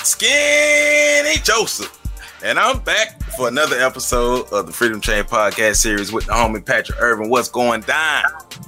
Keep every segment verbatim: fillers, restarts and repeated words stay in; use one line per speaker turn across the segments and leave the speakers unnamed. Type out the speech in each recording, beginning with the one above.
Skinny Joseph, and I'm back for another episode of the Freedom Train podcast series with the homie Patrick Irvin. What's going down?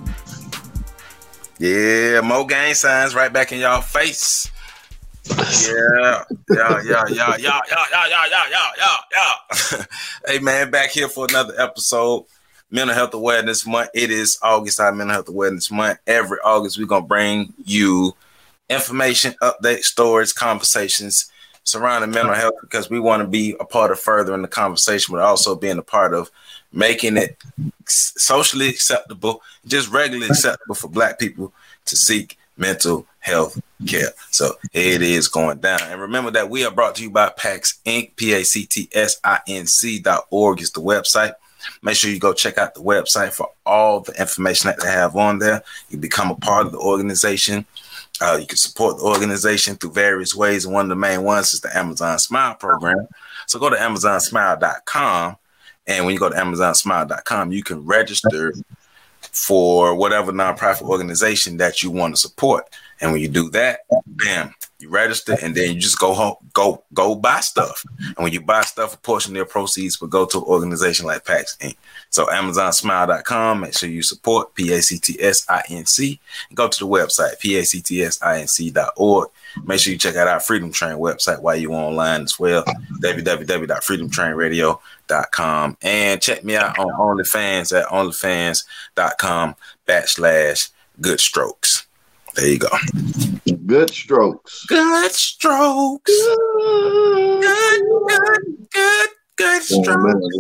Yeah, more gang signs right back in y'all face. Yeah, yeah, yeah, yeah, yeah, yeah, yeah, yeah, yeah, yeah, yeah. Hey man, back here for another episode. Mental Health Awareness Month. It is August, our Mental Health Awareness Month. Every August, we're gonna bring you information, updates, stories, conversations surrounding mental health because we want to be a part of furthering the conversation, but also being a part of making it socially acceptable, just regularly acceptable for Black people to seek mental health care. So it is going down. And remember that we are brought to you by PACS Incorporated. P A C T S I N C dot org is the website. Make sure you go check out the website for all the information that they have on there. You become a part of the organization. Uh, you can support the organization through various ways, and one of the main ones is the Amazon Smile program. So go to amazon smile dot com, and when you go to amazon smile dot com, you can register for whatever nonprofit organization that you want to support. And when you do that, bam, you register, and then you just go home, go go buy stuff. And when you buy stuff, a portion of their proceeds will go to an organization like PACS Incorporated. So amazon smile dot com, make sure you support P A C T S I N C, and go to the website, P A C T S I N C dot org. Make sure you check out our Freedom Train website while you're online as well, w w w dot freedom train radio dot com. And check me out on OnlyFans at onlyfans dot com backslash good strokes. There you go.
Good strokes.
Good strokes. Good, good, good, good strokes.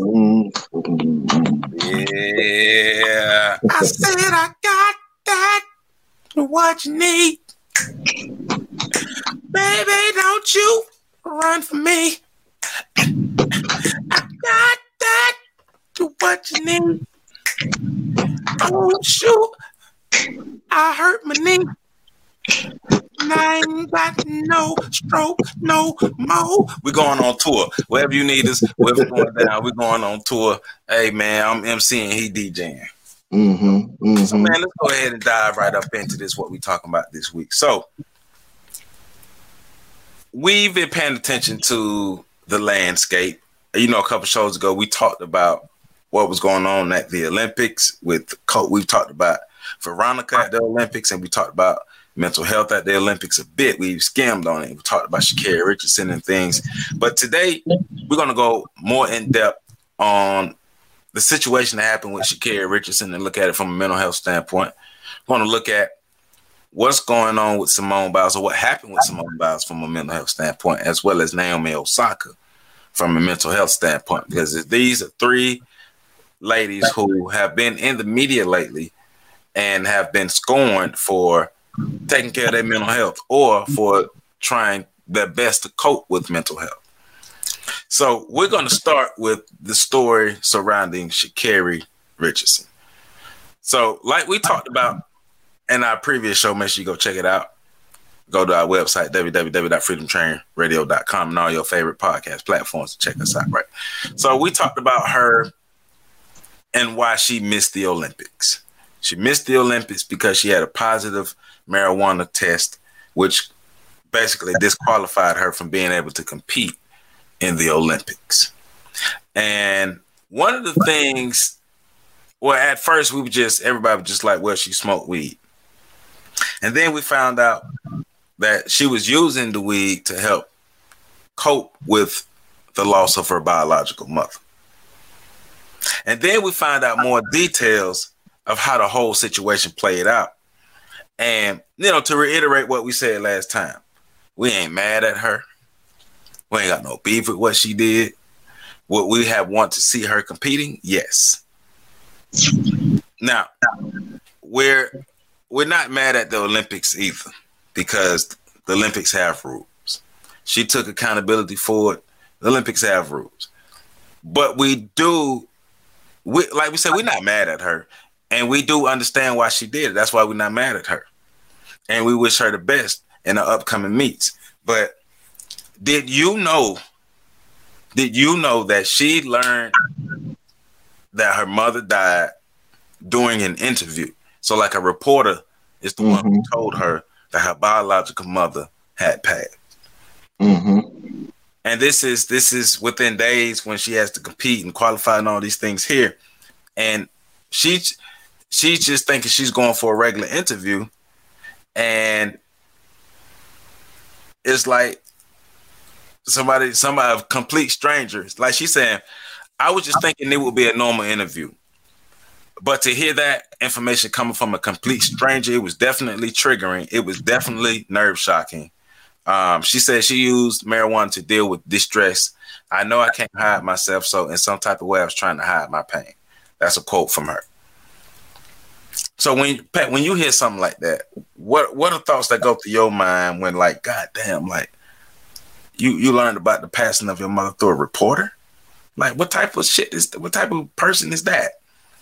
Yeah. I said I got that. What you need. Baby, don't you run for me. I got that. What you need. Oh, shoot. I hurt my knee. And I ain't got no stroke no more. We're going on tour. Wherever you need us, wherever we're going down, we're going on tour. Hey, man, I'm MCing, he DJing.
Mm-hmm, mm-hmm.
So, man, let's go ahead and dive right up into this, what we're talking about this week. So, we've been paying attention to the landscape. You know, a couple shows ago, we talked about what was going on at the Olympics with Coach. We've talked about Veronica at the Olympics, and we talked about mental health at the Olympics a bit. We've skimmed on it. We talked about Sha'Carri Richardson and things. But today, we're going to go more in depth on the situation that happened with Sha'Carri Richardson and look at it from a mental health standpoint. We're going to look at what's going on with Simone Biles, or what happened with Simone Biles from a mental health standpoint, as well as Naomi Osaka from a mental health standpoint, because these are three ladies who have been in the media lately and have been scorned for taking care of their mental health or for trying their best to cope with mental health. So we're going to start with the story surrounding Sha'Carri Richardson. So like we talked about in our previous show, make sure you go check it out. Go to our website, w w w dot freedom train radio dot com, and all your favorite podcast platforms to check us out, right? So we talked about her and why she missed the Olympics. She missed the Olympics because she had a positive marijuana test, which basically disqualified her from being able to compete in the Olympics. And one of the things, well, at first we were just, everybody was just like, well, she smoked weed. And then we found out that she was using the weed to help cope with the loss of her biological mother. And then we find out more details of how the whole situation played out. And, you know, to reiterate what we said last time, we ain't mad at her. We ain't got no beef with what she did. Would we have want to see her competing? Yes. Now, we're we're not mad at the Olympics either, because the Olympics have rules. She took accountability for it. The Olympics have rules. But we do, we, like we said, we're not mad at her. And we do understand why she did it. That's why we're not mad at her. And we wish her the best in the upcoming meets. But did you know, did you know that she learned that her mother died during an interview? So like a reporter is the mm-hmm. one who told her that her biological mother had passed.
Mm-hmm.
this is this is within days when she has to compete and qualify and all these things here, and she she's just thinking she's going for a regular interview, and it's like somebody somebody a complete stranger. Like she's saying, I was just thinking it would be a normal interview. But to hear that information coming from a complete stranger, it was definitely triggering. It was definitely nerve shocking. Um, she said she used marijuana to deal with distress. I know I can't hide myself, so in some type of way, I was trying to hide my pain. That's a quote from her. So when Pat, when you hear something like that, what what are thoughts that go through your mind when, like, God damn, like you you learned about the passing of your mother through a reporter? Like, what type of shit is what type of person is that?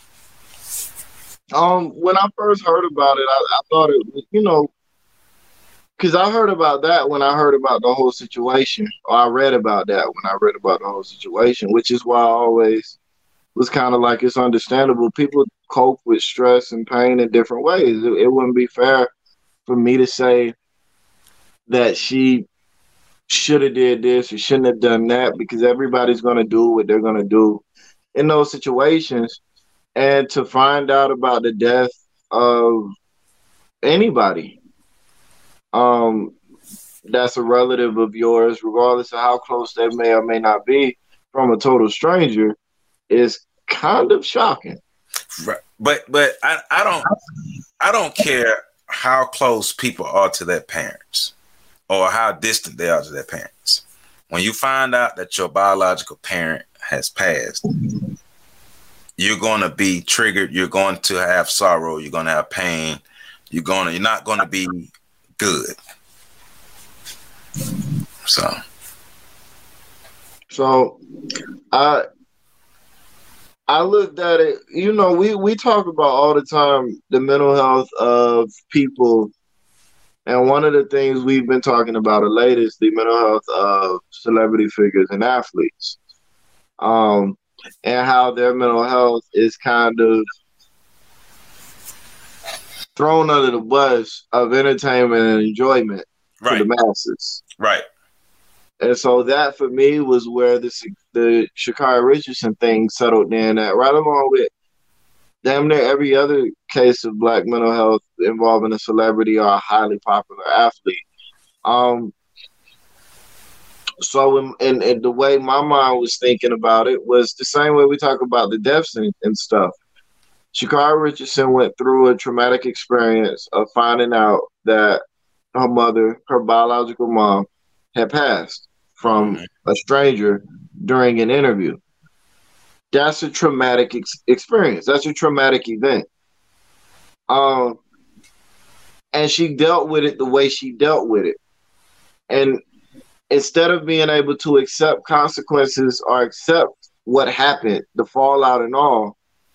Um, when I first heard about it, I, I thought it was, you know, because I heard about that when I heard about the whole situation, or I read about that when I read about the whole situation, which is why I always was kind of like, it's understandable. People cope with stress and pain in different ways. It, it wouldn't be fair for me to say that she should have did this or shouldn't have done that, because everybody's going to do what they're going to do in those situations. And to find out about the death of anybody um, that's a relative of yours, regardless of how close they may or may not be, from a total stranger, is kind of shocking.
Right. But but I, I don't I don't care how close people are to their parents or how distant they are to their parents. When you find out that your biological parent has passed, you're going to be triggered. You're going to have sorrow. You're going to have pain. You're going to, you're not going to be good. So,
so I, I looked at it, you know, we, we talk about all the time the mental health of people. And one of the things we've been talking about of late is the mental health of celebrity figures and athletes. Um, and how their mental health is kind of thrown under the bus of entertainment and enjoyment
right.
for the masses.
Right.
And so that for me was where the the Sha'Carri Richardson thing settled in at, right along with damn near every other case of Black mental health involving a celebrity or a highly popular athlete. Um, So, in, in, in the way my mind was thinking about it was the same way we talk about the deaths and, and stuff. Sha'Carri Richardson went through a traumatic experience of finding out that her mother, her biological mom, had passed from a stranger during an interview. That's a traumatic ex- experience. That's a traumatic event. Um, and she dealt with it the way she dealt with it. And instead of being able to accept consequences or accept what happened, the fallout and all,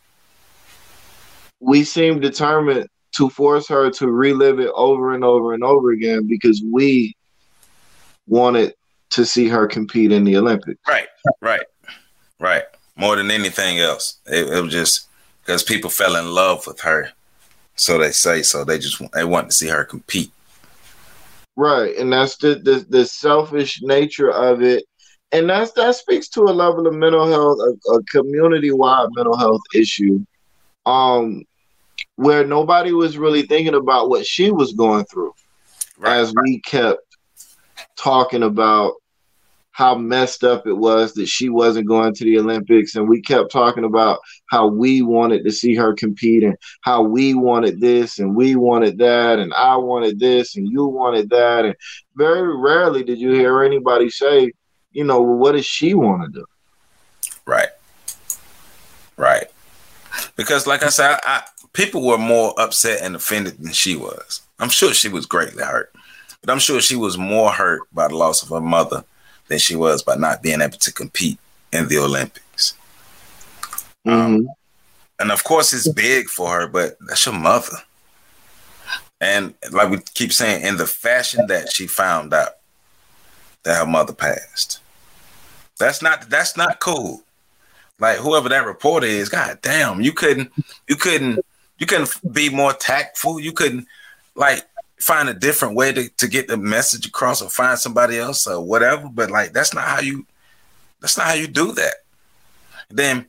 we seem determined to force her to relive it over and over and over again because we wanted to see her compete in the Olympics.
Right, right, right. More than anything else. It, it was just because people fell in love with her. So they say so. They just they want to see her compete.
Right, and that's the, the the selfish nature of it, and that's that speaks to a level of mental health, a, a community-wide mental health issue, um, where nobody was really thinking about what she was going through, right, as we kept talking about how messed up it was that she wasn't going to the Olympics, and we kept talking about how we wanted to see her compete and how we wanted this and we wanted that and I wanted this and you wanted that. And very rarely did you hear anybody say, you know, well, what does she want to do?
Right. Right. Because like I said, I, I, people were more upset and offended than she was. I'm sure she was greatly hurt, but I'm sure she was more hurt by the loss of her mother than she was by not being able to compete in the Olympics. Mm-hmm. Um, and of course it's big for her, but that's your mother. And like we keep saying, in the fashion that she found out that her mother passed, that's not, that's not cool. Like whoever that reporter is, God damn, you couldn't, you couldn't, you couldn't be more tactful. You couldn't, like, find a different way to, to get the message across, or find somebody else or whatever. But like, that's not how you, that's not how you do that. Then,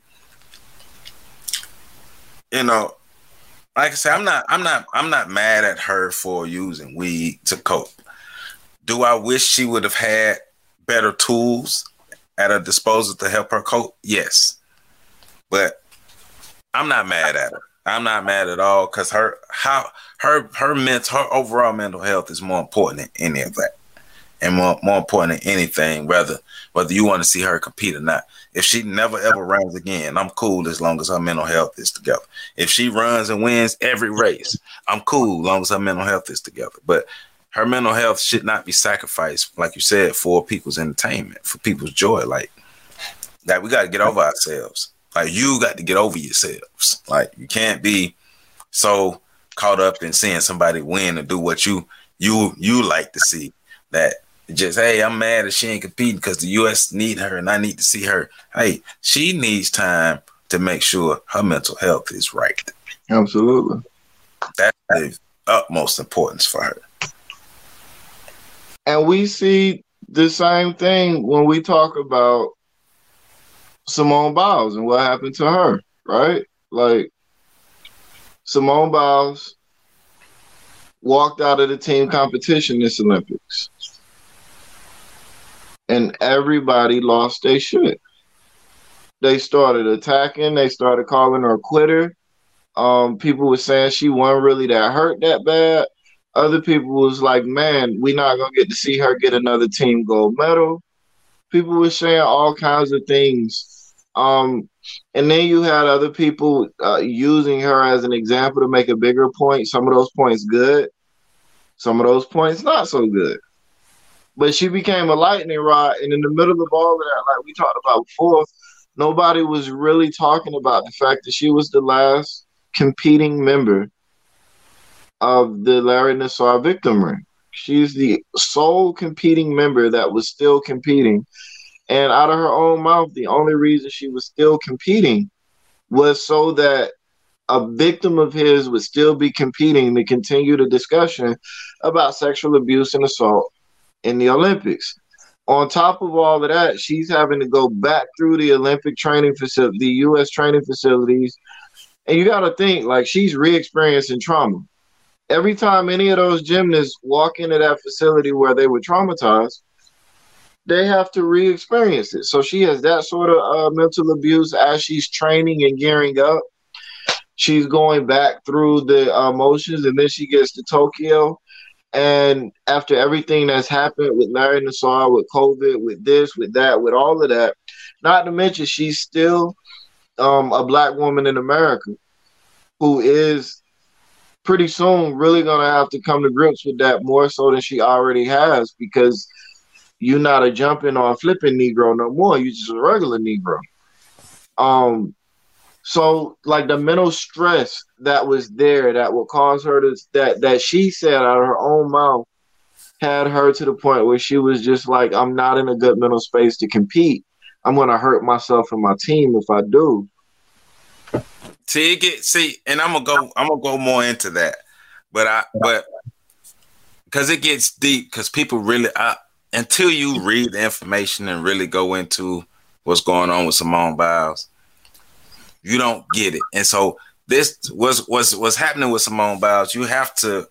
you know, like I said, I'm not, I'm not, I'm not mad at her for using weed to cope. Do I wish she would have had better tools at her disposal to help her cope? Yes. But I'm not mad at her. I'm not mad at all, because her how her her mental her overall mental health is more important than any of that, and more more important than anything. Whether whether you want to see her compete or not. If she never ever runs again, I'm cool as long as her mental health is together. If she runs and wins every race, I'm cool as long as her mental health is together. But her mental health should not be sacrificed, like you said, for people's entertainment, for people's joy. Like that, we got to get over ourselves. Like, you got to get over yourselves. Like, you can't be so caught up in seeing somebody win and do what you you you like to see, that just, hey, I'm mad that she ain't competing because the U S need her and I need to see her. Hey, she needs time to make sure her mental health is right.
Absolutely.
That's the utmost importance for her.
And we see the same thing when we talk about Simone Biles and what happened to her, right? Like, Simone Biles walked out of the team competition this Olympics, and everybody lost their shit. They started attacking. They started calling her a quitter. Um, people were saying she wasn't really that hurt that bad. Other people was like, man, we're not going to get to see her get another team gold medal. People were saying all kinds of things. Um, and then you had other people uh, using her as an example to make a bigger point. Some of those points good. Some of those points not so good. But she became a lightning rod. And in the middle of all of that, like we talked about before, nobody was really talking about the fact that she was the last competing member of the Larry Nassar victim ring. She's the sole competing member that was still competing. And out of her own mouth, the only reason she was still competing was so that a victim of his would still be competing to continue the discussion about sexual abuse and assault in the Olympics. On top of all of that, she's having to go back through the Olympic training facility, the U S training facilities. And you got to think, like, she's re-experiencing trauma. Every time any of those gymnasts walk into that facility where they were traumatized, they have to re-experience it. So she has that sort of uh, mental abuse as she's training and gearing up. She's going back through the uh, motions, and then she gets to Tokyo. And after everything that's happened with Larry Nassar, with COVID, with this, with that, with all of that, not to mention she's still um, a black woman in America who is pretty soon really going to have to come to grips with that more so than she already has, because you're not a jumping or flipping Negro no more. You're just a regular Negro. Um, so like the mental stress that was there that would cause her to, that, that she said out of her own mouth, had her to the point where she was just like, I'm not in a good mental space to compete. I'm going to hurt myself and my team if I do.
See, it get, see, and I'm gonna go, I'm gonna go more into that, but I, but because it gets deep, because people really, I, until you read the information and really go into what's going on with Simone Biles, you don't get it. And so this was was what's happening with Simone Biles. You have to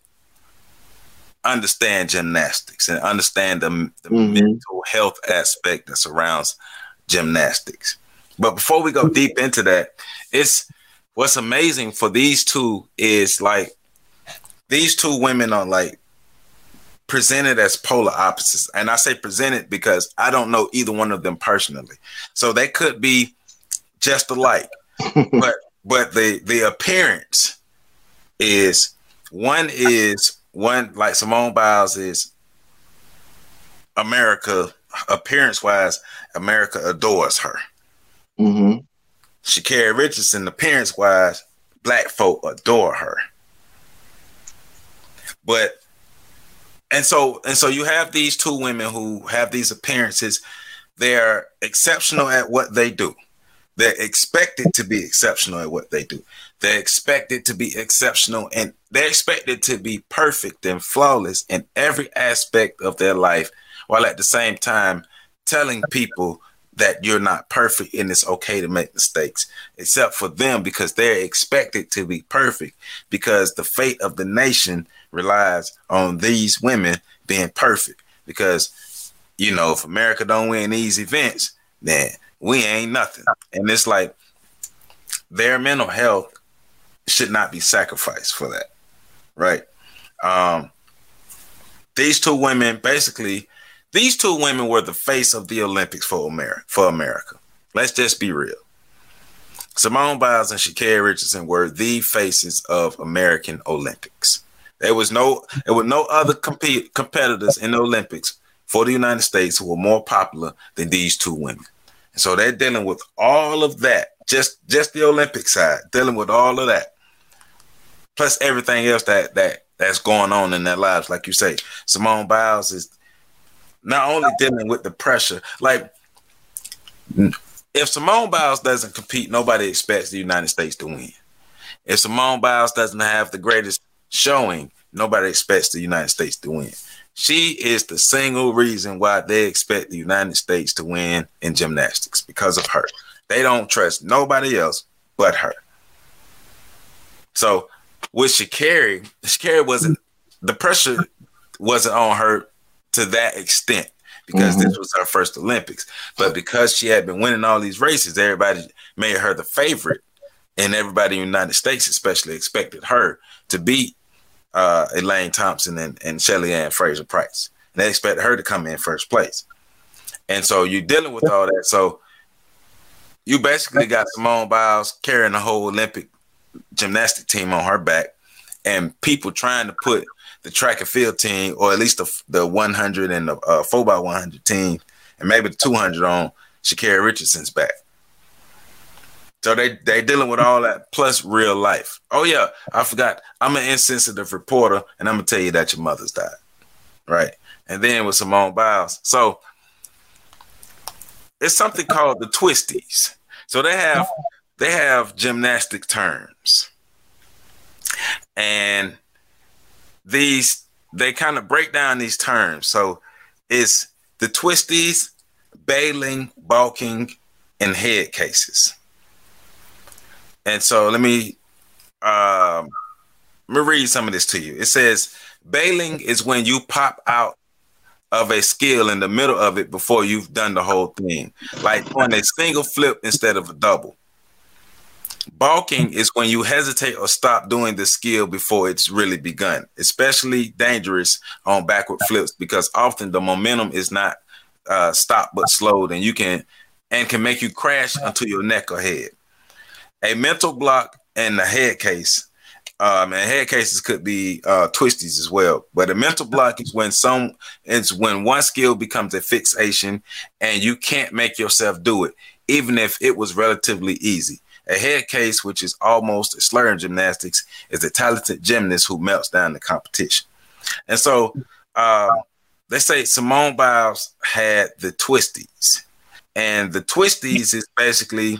understand gymnastics and understand the, the mm-hmm. mental health aspect that surrounds gymnastics. But before we go deep into that, it's what's amazing for these two is like these two women are like presented as polar opposites. And I say presented because I don't know either one of them personally. So they could be just alike. but but the the appearance is one is one like Simone Biles is America appearance wise, America adores her.
Mm-hmm.
Sha'Carri Richardson, appearance wise, black folk adore her. But and so and so you have these two women who have these appearances. They're exceptional at what they do. They're expected to be exceptional at what they do. They're expected to be exceptional, and they're expected to be perfect and flawless in every aspect of their life, while at the same time telling people that you're not perfect and it's okay to make mistakes, except for them, because they're expected to be perfect, because the fate of the nation relies on these women being perfect. Because, you know, if America don't win these events, then we ain't nothing. And it's like their mental health should not be sacrificed for that, right? Um, these two women, basically, these two women were the face of the Olympics for America. For America, let's just be real. Simone Biles and Sha'Carri Richardson were the faces of American Olympics. There was no, there were no other compete, competitors in the Olympics for the United States who were more popular than these two women. And so they're dealing with all of that, just just the Olympic side, dealing with all of that, plus everything else that that that's going on in their lives. Like you say, Simone Biles is not only dealing with the pressure, like if Simone Biles doesn't compete, nobody expects the United States to win. If Simone Biles doesn't have the greatest showing, nobody expects the United States to win. She is the single reason why they expect the United States to win in gymnastics, because of her. They don't trust nobody else but her. So with Sha'Carri, Sha'Carri wasn't, the pressure wasn't on her to that extent, because mm-hmm. this was her first Olympics. But because she had been winning all these races, everybody made her the favorite, and everybody in the United States especially expected her to beat uh, Elaine Thompson and, and Shelly Ann Fraser-Price. And they expected her to come in first place. And so you're dealing with all that. So you basically got Simone Biles carrying the whole Olympic gymnastic team on her back, and people trying to put the track and field team, or at least the the one hundred and the uh, four by one hundred team, and maybe the two hundred on Sha'Carri Richardson's back. So they they dealing with all that plus real life. Oh yeah, I forgot. I'm an insensitive reporter, and I'm gonna tell you that your mother's died, right? And then with Simone Biles, so it's something called the twisties. So they have they have gymnastic terms, and these they kind of break down these terms. So it's the twisties, bailing, balking, and head cases. And so let me um, let me read some of this to you. It says bailing is when you pop out of a skill in the middle of it before you've done the whole thing, like on a single flip instead of a double. Balking is when you hesitate or stop doing the skill before it's really begun, especially dangerous on backward flips, because often the momentum is not uh, stopped but slowed, and you can and can make you crash onto your neck or head. A mental block and the head case, um, and head cases could be uh, twisties as well. But a mental block is when some it's when one skill becomes a fixation and you can't make yourself do it, even if it was relatively easy. A head case, which is almost a slur in gymnastics, is a talented gymnast who melts down the competition. And so uh, they say Simone Biles had the twisties, and the twisties is basically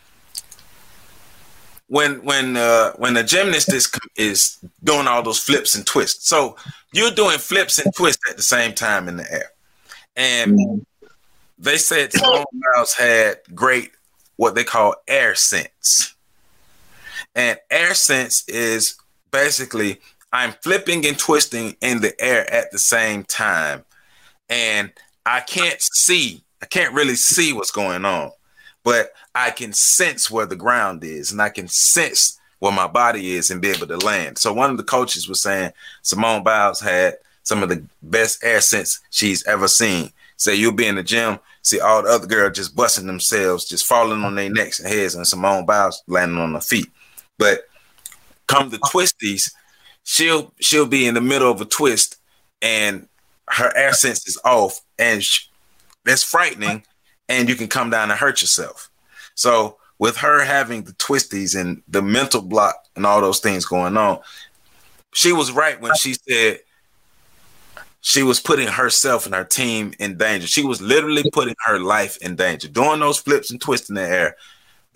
when when uh, when a gymnast is is doing all those flips and twists. So you're doing flips and twists at the same time in the air. And they said Simone Biles had great what they call air sense. And air sense is basically I'm flipping and twisting in the air at the same time. And I can't see, I can't really see what's going on, but I can sense where the ground is, and I can sense where my body is and be able to land. So one of the coaches was saying Simone Biles had some of the best air sense she's ever seen. Say you'll be in the gym, see all the other girls just busting themselves, just falling on their necks and heads, and Simone Biles landing on her feet. But come the twisties, she'll she'll be in the middle of a twist, and her air sense is off, and she, that's frightening, and you can come down and hurt yourself. So with her having the twisties and the mental block and all those things going on, she was right when she said she was putting herself and her team in danger. She was literally putting her life in danger. Doing those flips and twists in the air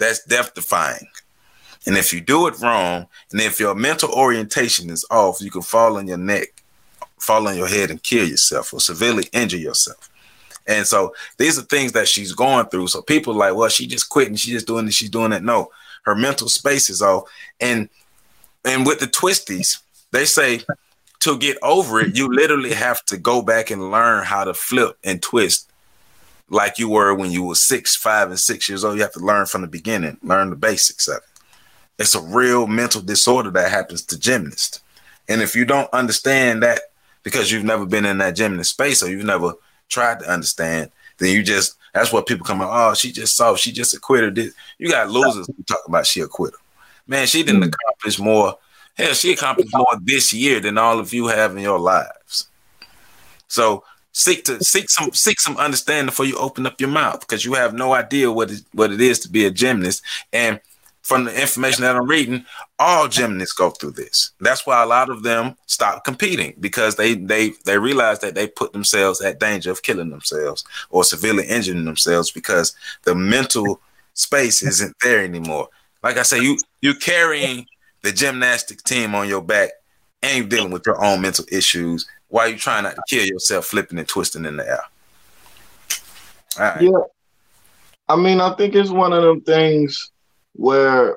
that's death defying. And if you do it wrong, and if your mental orientation is off, you can fall on your neck, fall on your head and kill yourself or severely injure yourself. And so these are things that she's going through. So people are like, well, she just quit and she's just doing this, she's doing that. No, her mental space is off. And and with the twisties, they say to get over it, you literally have to go back and learn how to flip and twist like you were when you were six, five, and six years old. You have to learn from the beginning, learn the basics of it. It's a real mental disorder that happens to gymnasts. And if you don't understand that because you've never been in that gymnast space or you've never tried to understand, then you just, that's what people come out, oh, she just soft, she just a quitter. You got losers who talk about she a quitter. Man, she didn't accomplish more. Hell, she accomplished more this year than all of you have in your lives. So seek to seek some seek some understanding before you open up your mouth, because you have no idea what it, what it is to be a gymnast. And from the information that I'm reading, all gymnasts go through this. That's why a lot of them stop competing, because they they they realize that they put themselves at danger of killing themselves or severely injuring themselves because the mental space isn't there anymore. Like I say, you you carrying the gymnastics team on your back and you're dealing with your own mental issues while you're trying not to kill yourself, flipping and twisting in the air. All right.
Yeah. I mean, I think it's one of them things where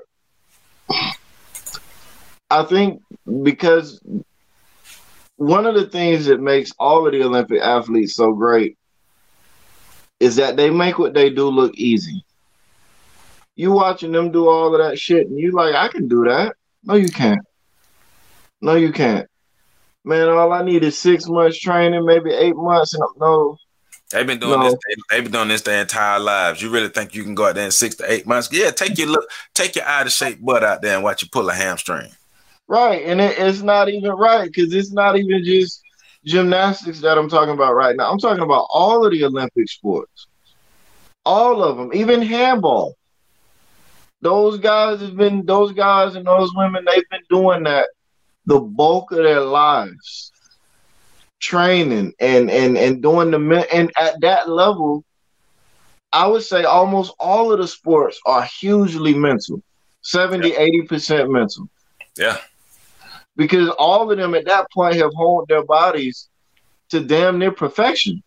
I think because one of the things that makes all of the Olympic athletes so great is that they make what they do look easy. You watching them do all of that shit and you like, I can do that. No, you can't. No, you can't. Man, all I need is six months training, maybe eight months, and no.
They've been doing
no.
this. They've been doing this their entire lives. You really think you can go out there in six to eight months? Yeah, take your look, take your out of shape butt out there and watch you pull a hamstring.
Right, and it, it's not even right because it's not even just gymnastics that I'm talking about right now. I'm talking about all of the Olympic sports, all of them, even handball. Those guys have been, those guys and those women, they've been doing that the bulk of their lives, training and and and doing the, and at that level, I would say almost all of the sports are hugely mental, seventy, yeah. eighty percent mental.
Yeah.
Because all of them at that point have honed their bodies to damn near perfection.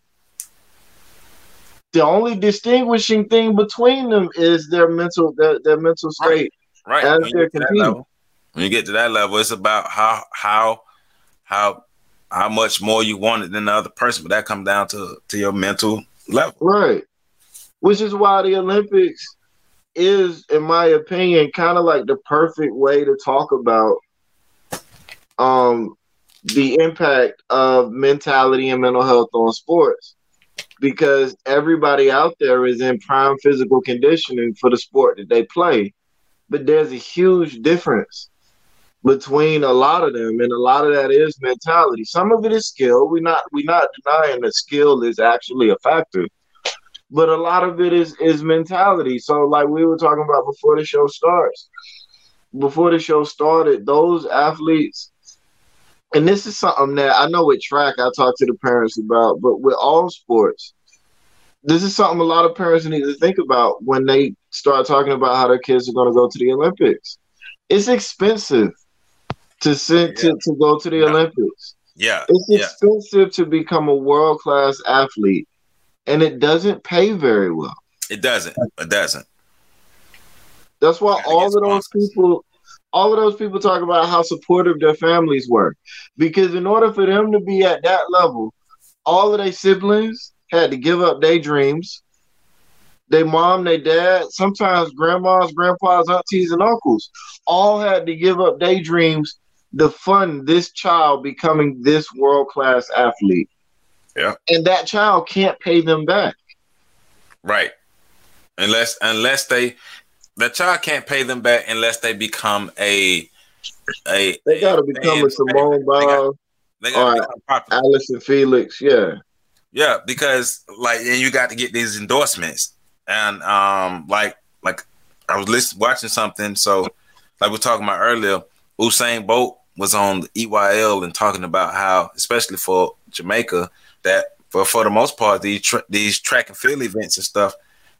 The only distinguishing thing between them is their mental their, their mental state.
Right.
As
when,
they're
you
competing.
when you get to that level, it's about how how how how much more you want it than the other person, but that comes down to, to your mental level.
Right. Which is why the Olympics is, in my opinion, kind of like the perfect way to talk about um the impact of mentality and mental health on sports. Because everybody out there is in prime physical conditioning for the sport that they play. But there's a huge difference between a lot of them, and a lot of that is mentality. Some of it is skill. We're not we're not denying that skill is actually a factor. But a lot of it is is mentality. So like we were talking about before the show starts, before the show started, those athletes, and this is something that I know with track I talk to the parents about, but with all sports, this is something a lot of parents need to think about when they start talking about how their kids are going to go to the Olympics. It's expensive to send yeah. to, to go to the yeah. Olympics.
Yeah.
It's
yeah.
expensive to become a world-class athlete, and it doesn't pay very well.
It doesn't. It doesn't.
That's why all of those people all of those people talk about how supportive their families were. Because in order for them to be at that level, all of their siblings had to give up their dreams. Their mom, their dad, sometimes grandmas, grandpas, aunties, and uncles all had to give up their dreams to fund this child becoming this world-class athlete.
Yeah. And
that child can't pay them back.
Right. Unless unless they the child can't pay them back unless they become a a
they gotta a become a Simone Biles or Allison Felix, yeah.
Yeah, because like and you got to get these endorsements. And um like like I was listening watching something, so like we were talking about earlier, Usain Bolt was on the E Y L and talking about how, especially for Jamaica, that for, for the most part, these tra- these track and field events and stuff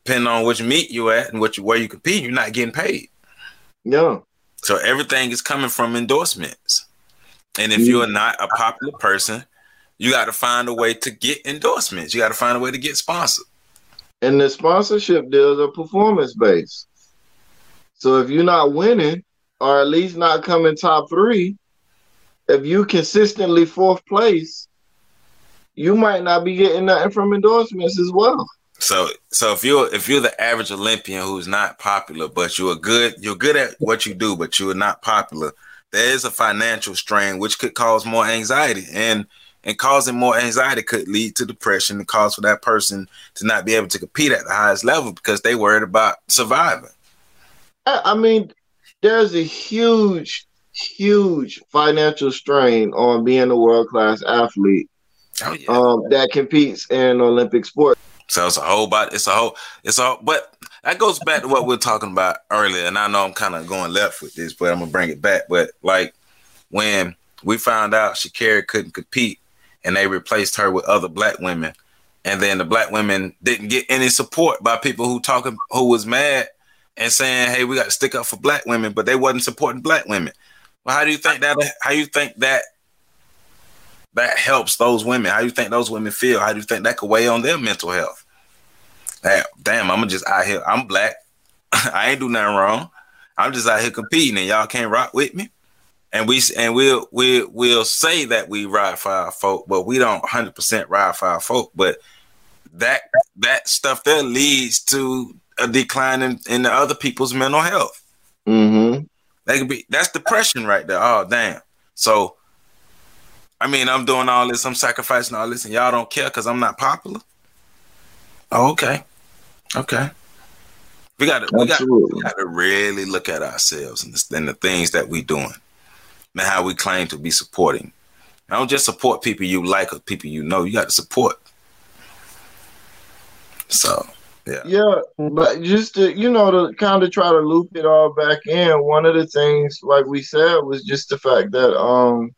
depending on which meet you at and what you, where you compete, you're not getting paid.
Yeah.
So everything is coming from endorsements. And if
Mm-hmm.
you're not a popular person, you got to find a way to get endorsements. You got to find a way to get sponsored.
And the sponsorship deals are performance based. So if you're not winning, or at least not coming top three, if you consistently fourth place, you might not be getting nothing from endorsements as well.
So, so if you're if you're the average Olympian who's not popular, but you're good, you're good at what you do, but you're not popular, there is a financial strain which could cause more anxiety, and and causing more anxiety could lead to depression and cause for that person to not be able to compete at the highest level because they worried about surviving.
I, I mean, there's a huge, huge financial strain on being a world class athlete
oh, yeah.
um, that competes in Olympic sports.
So it's a whole about it's a whole it's all but that goes back to what we were talking about earlier, and I know I'm kind of going left with this, but I'm gonna bring it back. But like when we found out Sha'Carri couldn't compete and they replaced her with other black women, and then the black women didn't get any support by people who talking who was mad and saying, hey, we got to stick up for black women, but they wasn't supporting black women. Well, how do you think that how you think that that helps those women? How do you think those women feel? How do you think that could weigh on their mental health? Hey, damn, I'm just out here. I'm black. I ain't do nothing wrong. I'm just out here competing, and y'all can't rock with me. And we and we'll we'll we'll say that we ride for our folk, but we don't one hundred percent ride for our folk. But that that stuff there leads to a decline in, in the other people's mental health.
Mm-hmm.
That could be that's depression right there. Oh, damn. So. I mean, I'm doing all this, I'm sacrificing all this, and y'all don't care because I'm not popular. Oh, okay. Okay. We got to we got we got to really look at ourselves and the, and the things that we doing and how we claim to be supporting. I don't just support people you like or people you know. You got to support. So, yeah.
Yeah, but just to, you know, to kind of try to loop it all back in, one of the things, like we said, was just the fact that um.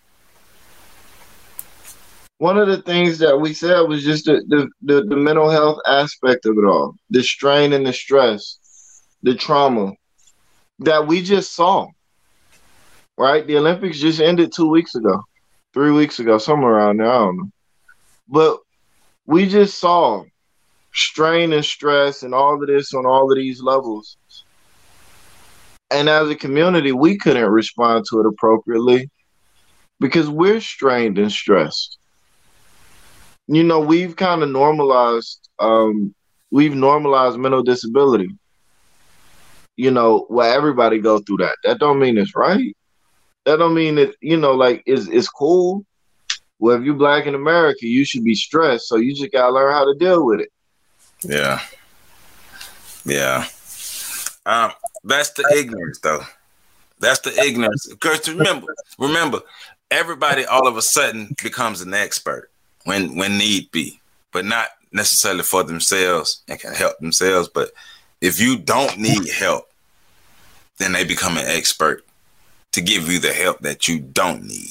One of the things that we said was just the, the, the, the mental health aspect of it all, the strain and the stress, the trauma that we just saw, right? The Olympics just ended two weeks ago, three weeks ago, somewhere around there, I don't know. But we just saw strain and stress and all of this on all of these levels. And as a community, we couldn't respond to it appropriately because we're strained and stressed. You know, we've kind of normalized, um, we've normalized mental disability. You know, where everybody go through that. That don't mean it's right. That don't mean that, you know, like it's, it's cool. Well, if you're black in America, you should be stressed. So you just got to learn how to deal with it.
Yeah. Yeah. Um, that's the ignorance, though. That's the ignorance. Because remember, remember, everybody all of a sudden becomes an expert. When when need be, but not necessarily for themselves and can help themselves. But if you don't need help, then they become an expert to give you the help that you don't need.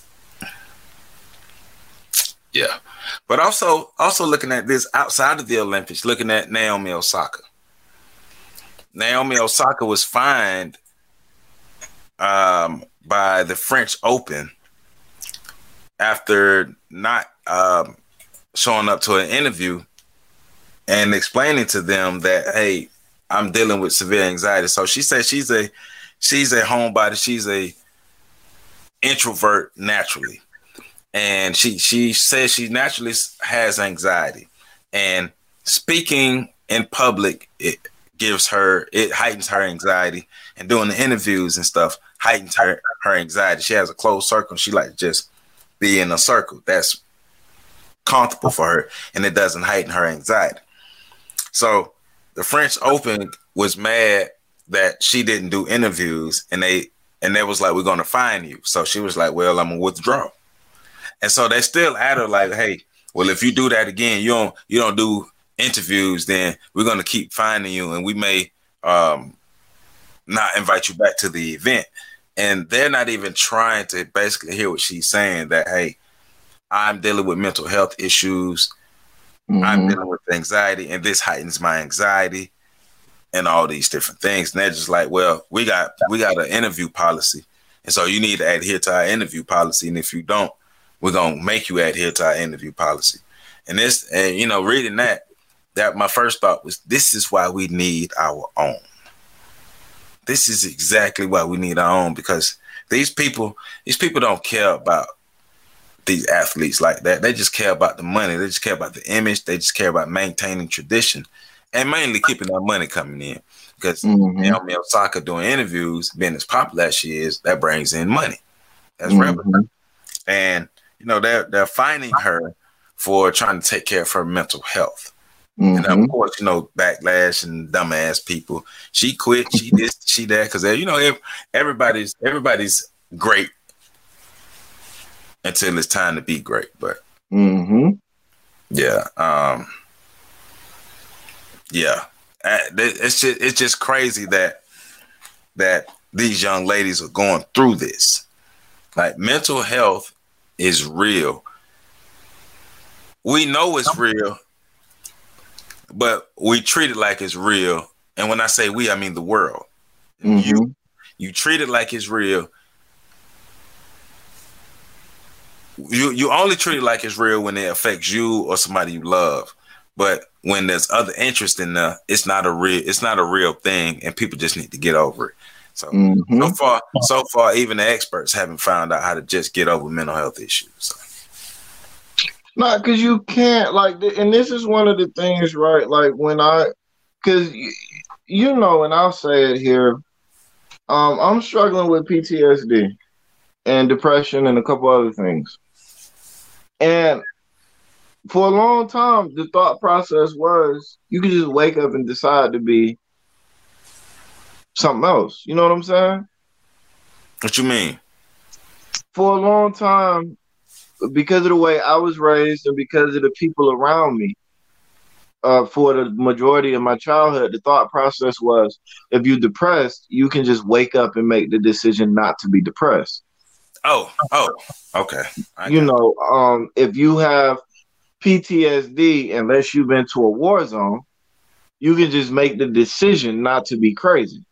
Yeah. But also, also looking at this outside of the Olympics, looking at Naomi Osaka. Naomi Osaka was fined um, by the French Open after not um, showing up to an interview and explaining to them that, hey, I'm dealing with severe anxiety. So she said she's a she's a homebody. She's a introvert naturally. And she she says she naturally has anxiety. And speaking in public, it gives her, it heightens her anxiety. And doing the interviews and stuff heightens her, her anxiety. She has a closed circle. She like just be in a circle that's comfortable for her, and it doesn't heighten her anxiety. So the French Open was mad that she didn't do interviews, and they and they was like, we're going to fine you. So she was like, well, I'm going to withdraw. And so they still at her like, hey, well, if you do that again, you don't you don't do interviews, then we're going to keep fining you, and we may um, not invite you back to the event. And they're not even trying to basically hear what she's saying, that, hey, I'm dealing with mental health issues.
Mm-hmm.
I'm dealing with anxiety, and this heightens my anxiety, and all these different things. And they're just like, well, we got we got an interview policy, and so you need to adhere to our interview policy. And if you don't, we're gonna make you adhere to our interview policy. And this, and you know, reading that, that my first thought was, this is why we need our own. This is exactly why we need our own, because these people, these people don't care about these athletes like that. They just care about the money. They just care about the image. They just care about maintaining tradition and mainly keeping that money coming in. Because mm-hmm. Naomi Osaka doing interviews, being as popular as she is, that brings in money. That's mm-hmm. revenue. And, you know, they're, they're finding her for trying to take care of her mental health. Mm-hmm. And of course, you know, backlash and dumbass people. She quit. She this. She that. Because you know, everybody's everybody's great until it's time to be great. But
mm-hmm.
yeah, um, yeah, it's just it's just crazy that that these young ladies are going through this. Like, mental health is real. We know it's real, but we treat it like it's real. And when I say we, I mean the world. Mm-hmm. You you treat it like it's real. You you only treat it like it's real when it affects you or somebody you love. But when there's other interest in there, it's not a real it's not a real thing, and people just need to get over it. So mm-hmm. so far, so far, even the experts haven't found out how to just get over mental health issues. So.
No, because you can't, like, and this is one of the things, right? Like, when I, because, you know, and I'll say it here, um, I'm struggling with P T S D and depression and a couple other things. And for a long time, the thought process was you could just wake up and decide to be something else. You know what I'm saying?
What you mean?
For a long time, because of the way I was raised and because of the people around me, uh, for the majority of my childhood, the thought process was, if you're depressed, you can just wake up and make the decision not to be depressed.
Oh, oh, okay.
I you know, um, if you have P T S D, unless you've been to a war zone, you can just make the decision not to be crazy.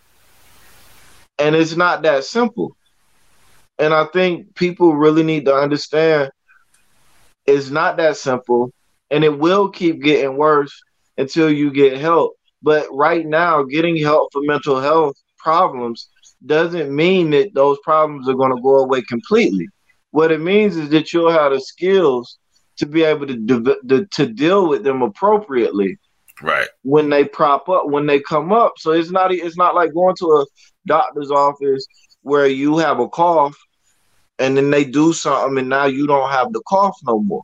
And it's not that simple. And I think people really need to understand it's not that simple, and it will keep getting worse until you get help. But right now, getting help for mental health problems doesn't mean that those problems are going to go away completely. What it means is that you'll have the skills to be able to, de- to, to deal with them appropriately.
Right.
When they prop up, when they come up. So it's not, it's not like going to a doctor's office where you have a cough and then they do something and now you don't have the cough no more.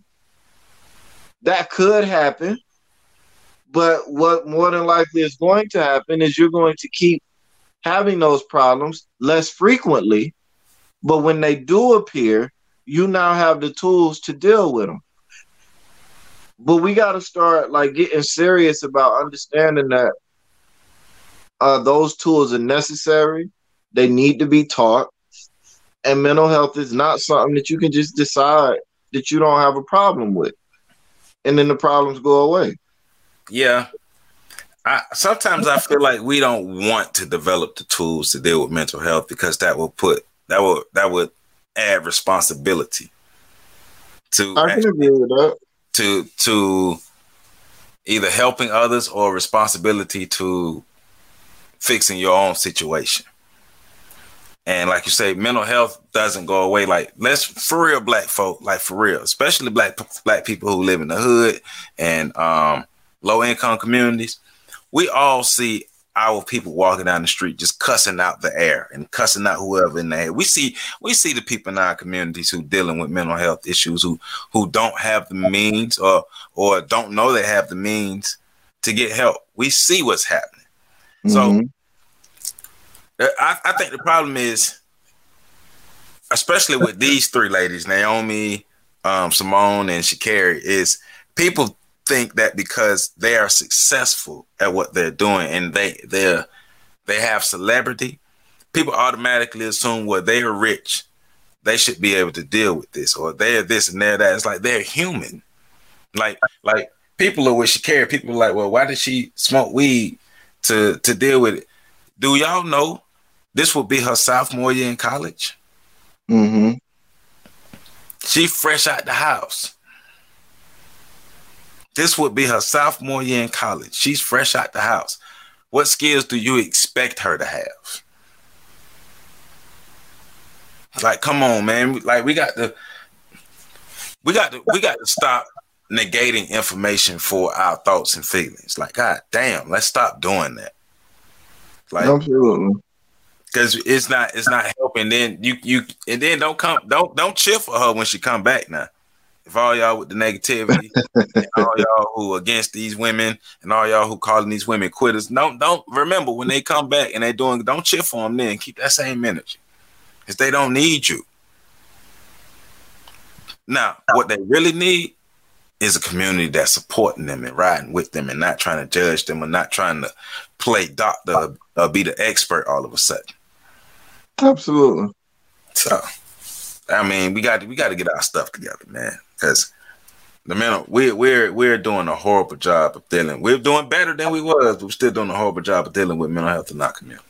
That could happen, but what more than likely is going to happen is you're going to keep having those problems less frequently, but when they do appear, you now have the tools to deal with them. But we got to start like getting serious about understanding that uh, those tools are necessary. They need to be taught. And mental health is not something that you can just decide that you don't have a problem with, and then the problems go away.
Yeah. I, sometimes I feel like we don't want to develop the tools to deal with mental health because that will put that will that would add responsibility to
I can agree with that.
to to either helping others or responsibility to fixing your own situation. And like you say, mental health doesn't go away. Like, let's, for real, black folk, like for real, especially black black people who live in the hood and um, low income communities. We all see our people walking down the street just cussing out the air and cussing out whoever in there. We see we see the people in our communities who dealing with mental health issues who who don't have the means or or don't know they have the means to get help. We see what's happening. Mm-hmm. So I, I think the problem is, especially with these three ladies, Naomi, um, Simone, and Sha'Carri, is people think that because they are successful at what they're doing and they they they have celebrity, people automatically assume, well, they are rich, they should be able to deal with this, or they're this and they're that. It's like they're human. Like like people are what she carried. People are like, well, why did she smoke weed to to deal with it? Do y'all know this will be her sophomore year in college?
Mm-hmm.
She fresh out the house. This would be her sophomore year in college. She's fresh out the house. What skills do you expect her to have? Like, come on, man. Like, we got to, we got to, we got to stop negating information for our thoughts and feelings. Like, God damn, let's stop doing that. Like,
absolutely.
Because it's not, it's not helping. Then you, you, and then don't come, don't, don't cheer for her when she come back now. If all y'all with the negativity, and all y'all who against these women, and all y'all who calling these women quitters, don't, don't remember when they come back and they doing, don't cheer for them. Then keep that same energy, because they don't need you. Now, what they really need is a community that's supporting them and riding with them, and not trying to judge them, and not trying to play doctor or be the expert all of a sudden.
Absolutely.
So, I mean, we got to, we got to get our stuff together, man. Because the men, we're we're we're doing a horrible job of dealing. We're doing better than we was, but we're still doing a horrible job of dealing with mental health in our community.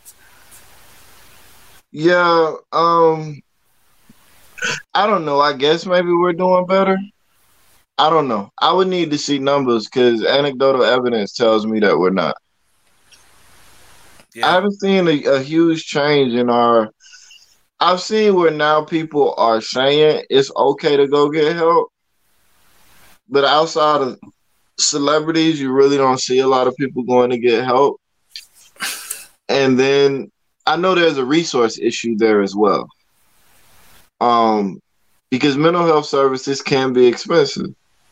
Yeah, um, I don't know. I guess maybe we're doing better. I don't know. I would need to see numbers because anecdotal evidence tells me that we're not. Yeah. I haven't seen a, a huge change in our. I've seen where now people are saying it's okay to go get help. But outside of celebrities, you really don't see a lot of people going to get help. And then I know there's a resource issue there as well. Um, because mental health services can be expensive.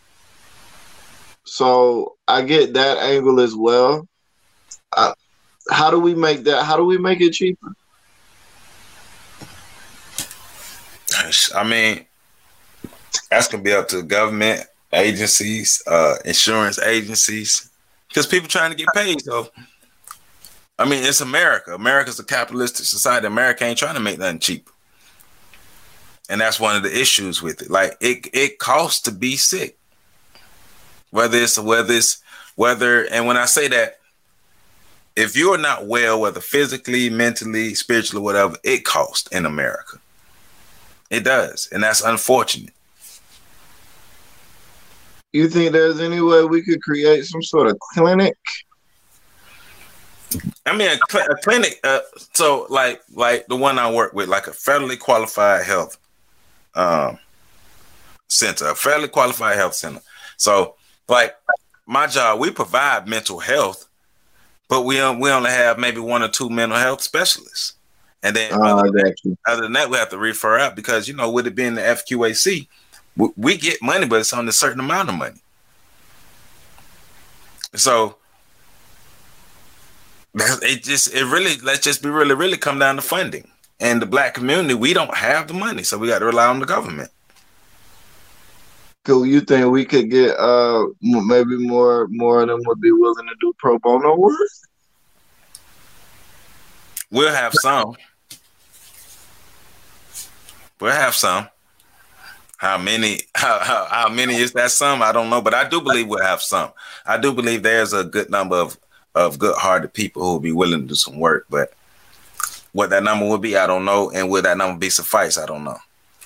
So I get that angle as well. I, how do we make that? How do we make it cheaper?
I mean, that's going to be up to government agencies, uh, insurance agencies, because people trying to get paid. So, I mean, it's America. America's a capitalistic society. America ain't trying to make nothing cheap. And that's one of the issues with it. Like, it it costs to be sick. Whether it's, whether it's, whether, and when I say that, if you're not well, whether physically, mentally, spiritually, whatever, it costs in America. It does. And that's unfortunate.
You think there's any way we could create some sort of clinic?
I mean, a, cl- a clinic. Uh, so, like, like the one I work with, like a federally qualified health um, center, a federally qualified health center. So, like my job, we provide mental health, but we um, we only have maybe one or two mental health specialists, and then
uh,
other, than, other than that, we have to refer out because you know, with it being the F Q A C. We get money, but it's on a certain amount of money. So it just, it really, let's just be really, really come down to funding. And the black community, we don't have the money, so we got to rely on the government.
Cool. You think we could get uh maybe more more of them would be willing to do pro bono work?
We'll have some. We'll have some. How many? How, how how many is that? Some I don't know, but I do believe we'll have some. I do believe there's a good number of of good-hearted people who will be willing to do some work. But what that number will be, I don't know, and will that number be suffice? I don't know.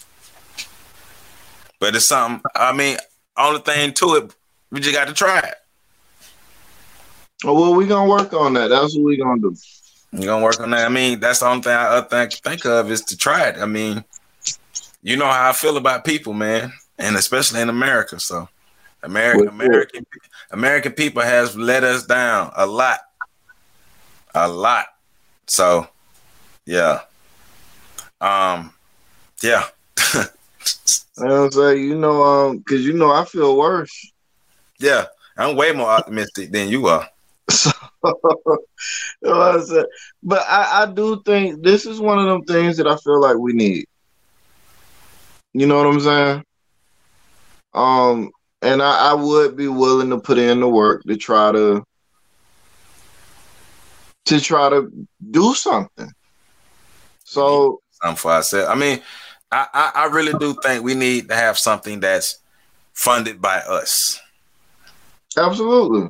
But it's something. I mean, only thing to it, we just got to try it.
Oh, well, we gonna work on that. That's what we gonna do.
You gonna work on that? I mean, that's the only thing I think think of is to try it. I mean. You know how I feel about people, man, and especially in America. So, American, American, American people has let us down a lot, a lot. So, yeah, um, yeah.
You know what I'm saying? You know, um, because you know I feel worse.
Yeah, I'm way more optimistic than you are.
So, you know what I'm saying? But I, I do think this is one of them things that I feel like we need. You know what I'm saying? Um, and I, I would be willing to put in the work to try to to try to do something. So,
something for ourselves. I mean, I, I, I really do think we need to have something that's funded by us.
Absolutely.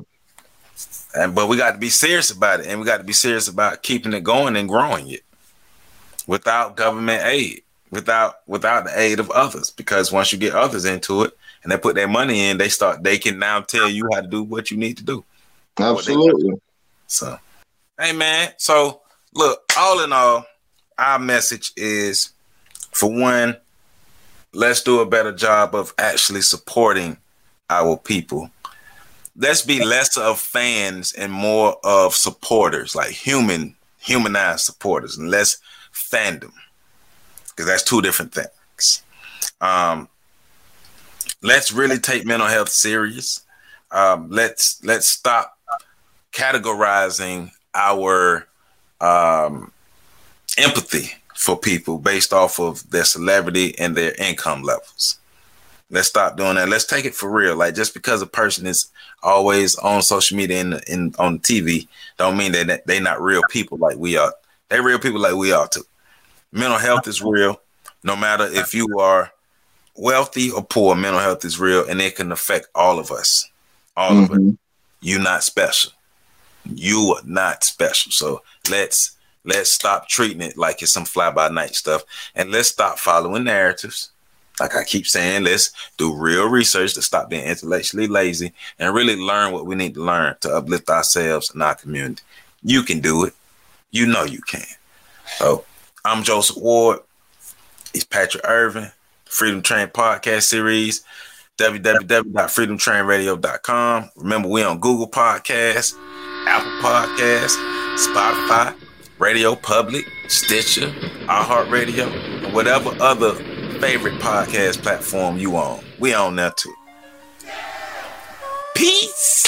And but we got to be serious about it, and we got to be serious about keeping it going and growing it without government aid, without without the aid of others. Because once you get others into it and they put their money in, they start. They can now tell you how to do what you need to do.
Absolutely.
So, hey man. So look, all in all, our message is, for one, let's do a better job of actually supporting our people. Let's be less of fans and more of supporters, like human, humanized supporters, and less fandom, because that's two different things. Um, let's really take mental health serious. Um, let's let's stop categorizing our um, empathy for people based off of their celebrity and their income levels. Let's stop doing that. Let's take it for real. Like, just because a person is always on social media and in, in, on T V, don't mean that they're not real people like we are. They're real people like we are too. Mental health is real. No matter if you are wealthy or poor, mental health is real, and it can affect all of us. All mm-hmm. of it. You're not special. You are not special. So let's let's stop treating it like it's some fly-by-night stuff, and let's stop following narratives. Like I keep saying, let's do real research to stop being intellectually lazy and really learn what we need to learn to uplift ourselves and our community. You can do it. You know you can. So I'm Joseph Ward. He's Patrick Irvin. Freedom Train Podcast Series. w w w dot freedom train radio dot com. Remember, we on Google Podcasts, Apple Podcasts, Spotify, Radio Public, Stitcher, iHeartRadio, and whatever other favorite podcast platform you on. We on there too. Peace.